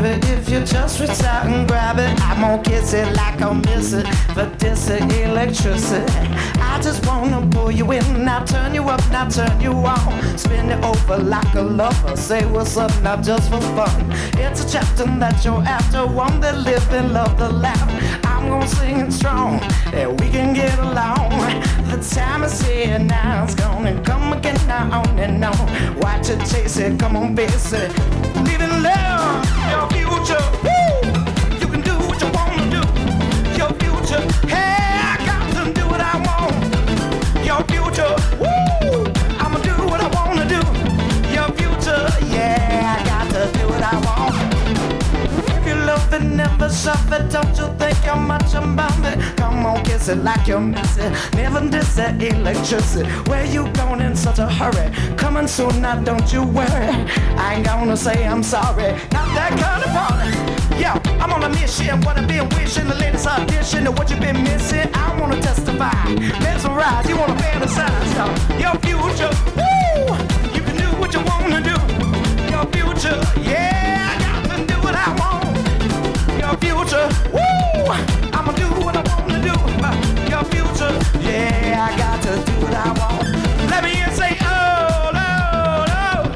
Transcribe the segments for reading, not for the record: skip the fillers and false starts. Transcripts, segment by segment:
it if you just reach out and grab it. I'm gonna kiss it like I'll miss it for this electricity. I just wanna pull you in, now turn you up, now turn you on. Spin it over like a lover, say what's up now just for fun. It's a chapter that you're after, one that live and love the laugh. I'm gonna sing it strong, and we can get along. The time is here now, it's gonna come again now on and on. Watch it, chase it, come on, face it. Live in love, your future. Woo! You can do what you wanna do. Your future, hey, I got to do what I want. Your future, woo! I'ma do what I wanna do. Your future, yeah, I got to do what I want. If you love it, never suffer, don't you think you're much about it? Come on, kiss it like you're missing. Never miss that electricity. Where you going in such a hurry? Coming soon now, don't you worry. I ain't gonna say I'm sorry. Not that kind of party. Yeah, I'm on a mission. What I've been wishing, the latest audition of what you've been missing. I wanna testify, mesmerize. You wanna fantasize, y'all. Your future, woo! You can do what you wanna do. Your future, yeah, I got to do what I want. Your future, woo! I'ma do what I wanna do. Your future, yeah, I got to do what I want. Let me hear say, oh, no, no.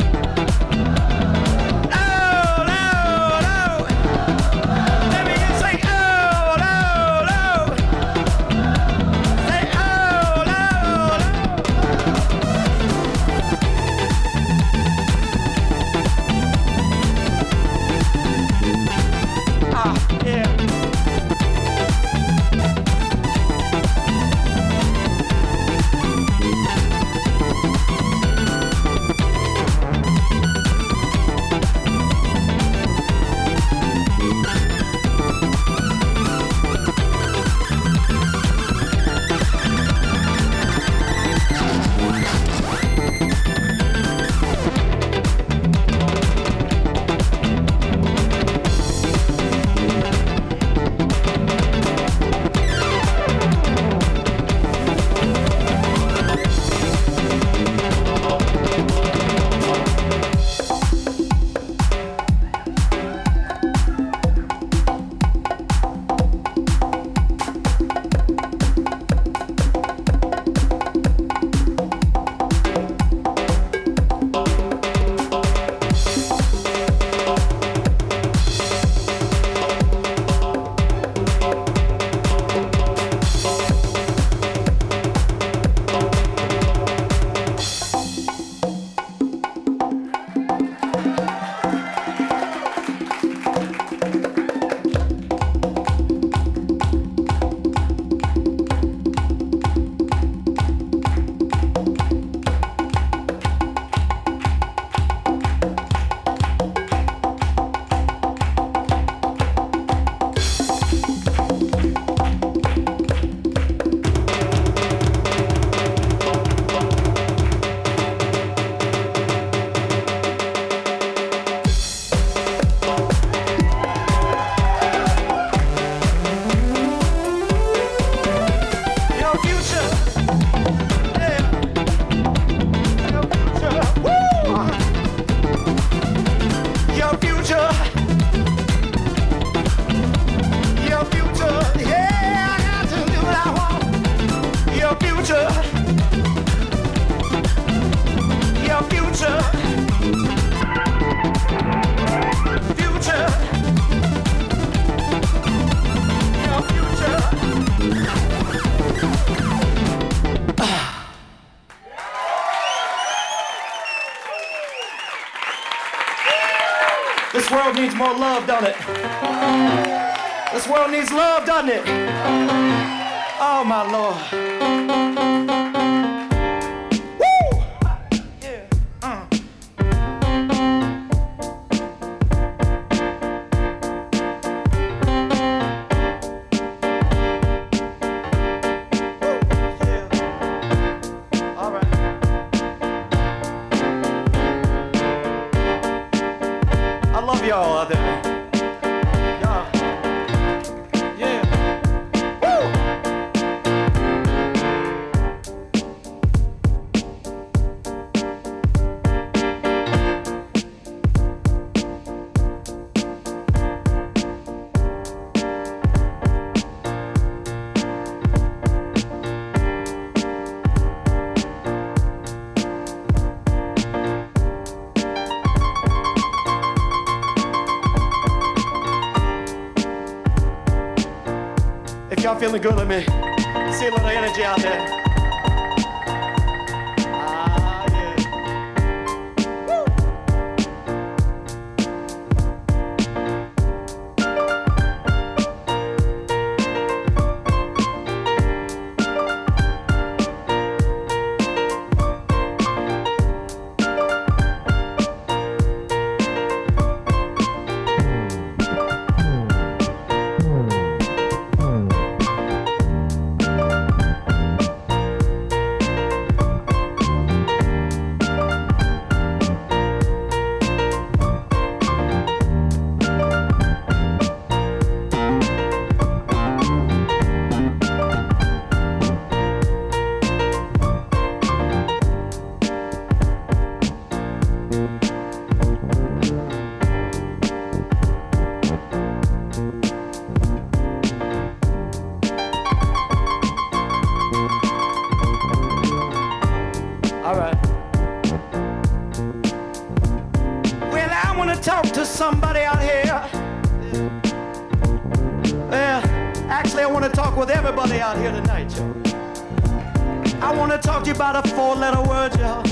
Oh, no, no. Let me hear say, oh, no, no. Say, oh, no, no. Ah, yeah. This world needs more love, don't it? This world needs love, doesn't it? Oh, my Lord. Y'all out there. Y'all. Yeah. Woo! y'all feeling good? Let me see a little energy out there. Talk to somebody out here. Actually, I want to talk with everybody out here tonight, y'all. I want to talk to you about a 4-letter word, y'all.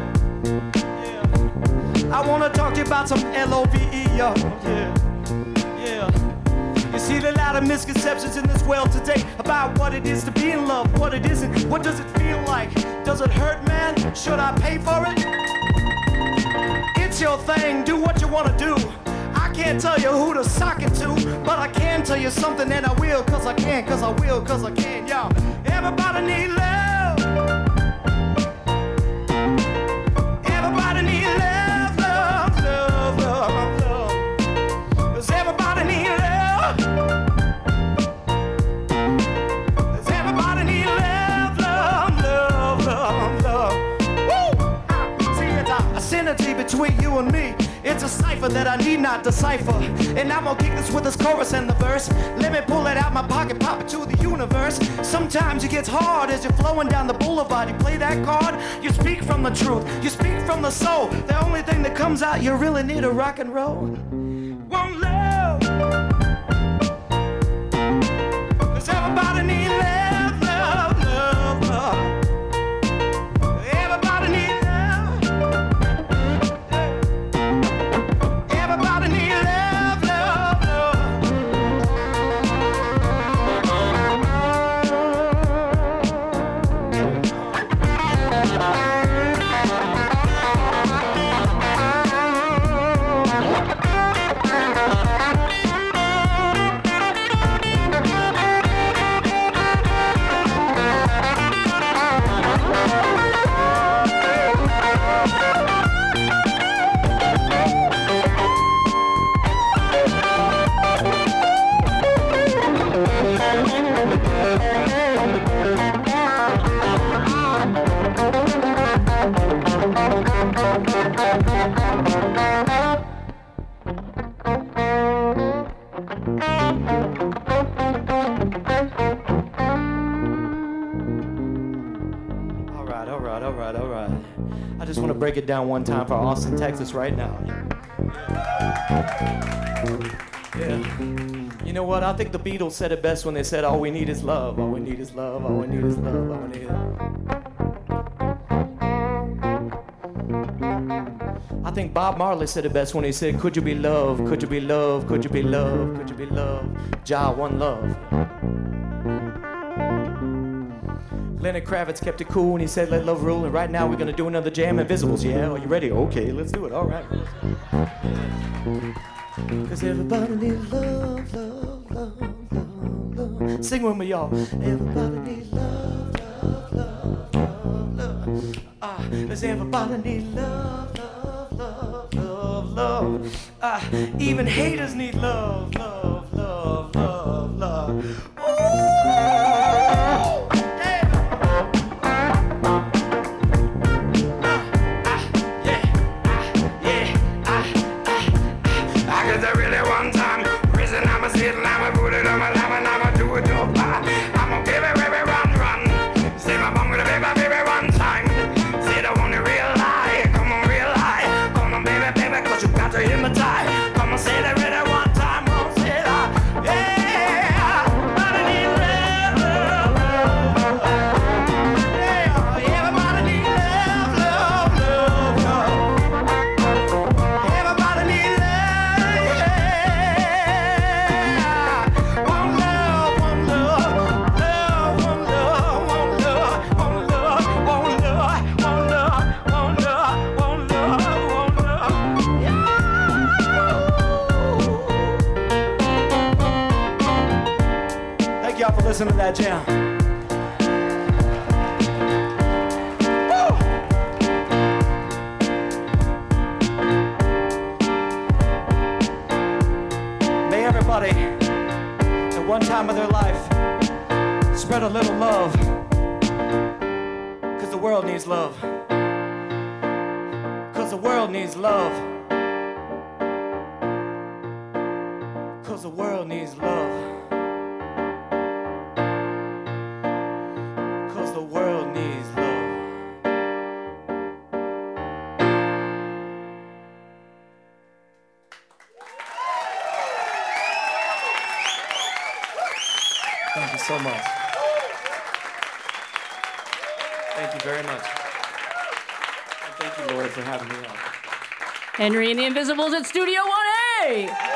Yeah. I want to talk to you about some L-O-V-E, y'all. Yeah. You see, there are a lot of misconceptions in this world today about what it is to be in love, what it isn't. What does it feel like? Does it hurt, man? Should I pay for it? It's your thing, do what you want to do. I can't tell you who to sock it to, but I can tell you something, and I will, cause I can, cause I will, cause I can, y'all. Everybody need love. Everybody need love, love, love, love, love. Does everybody need love? Does everybody need love, love, love, love, love? Woo! See, it's a synergy between you and me. It's a cipher that I need not decipher. And I'm gonna kick this with this chorus and the verse. Let me pull it out my pocket, pop it to the universe. Sometimes it gets hard as you're flowing down the boulevard. You play that card, you speak from the truth, you speak from the soul. The only thing that comes out, you really need a rock and roll. One love. Does everybody need love, love, love, love? Everybody need love. All right. I just want to break it down one time for Austin, Texas right now. Yeah. You know what? I think the Beatles said it best when they said, all we need is love, all we need is love, all we need is love, all we need is love. I think Bob Marley said it best when he said, could you be love, could you be love, could you be love, could you be love, Jah, one love. Lenny Kravitz kept it cool and he said, let love rule, and right now we're gonna do another jam, Invisibles. Yeah, are you ready? Okay, let's do it, all right. Cause everybody needs love, love, love, love, love. Sing with me, y'all. Everybody needs love, love, love, love, love. Does everybody need love, love, love, love, love? Even haters need love, love, love, love, love. Ooh! Come on, say that really one time, come on, say that. Yeah. Listen to that jam. May everybody, at one time of their life, spread a little love, because the world needs love. Because the world needs love. Because the world needs love. Because the world needs love. Thank you so much. Thank you very much. And thank you, Lord, for having me on. Henry and the Invisibles at Studio 1A.